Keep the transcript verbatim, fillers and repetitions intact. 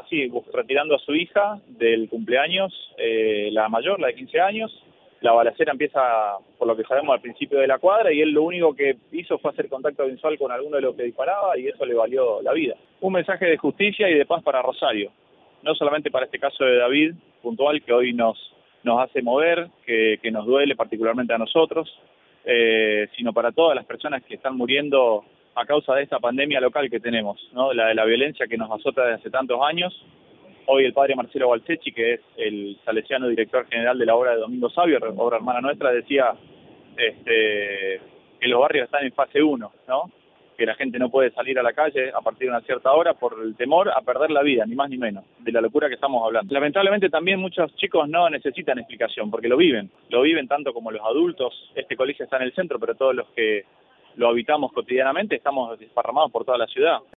así, retirando a su hija del cumpleaños, eh, la mayor, la de quince años. La balacera empieza, por lo que sabemos, al principio de la cuadra, y él lo único que hizo fue hacer contacto visual con alguno de los que disparaba, y eso le valió la vida. Un mensaje de justicia y de paz para Rosario, no solamente para este caso de David puntual, que hoy nos, nos hace mover, que, que nos duele particularmente a nosotros, eh, sino para todas las personas que están muriendo a causa de esta pandemia local que tenemos, ¿no? La de la violencia que nos azota desde hace tantos años. Hoy el padre Marcelo Balsechi, que es el salesiano director general de la obra de Domingo Sabio, obra hermana nuestra, decía este, que los barrios están en fase uno, ¿no? Que la gente no puede salir a la calle a partir de una cierta hora por el temor a perder la vida, ni más ni menos, de la locura que estamos hablando. Lamentablemente también muchos chicos no necesitan explicación, porque lo viven, lo viven tanto como los adultos. Este colegio está en el centro, pero todos los que lo habitamos cotidianamente estamos desparramados por toda la ciudad.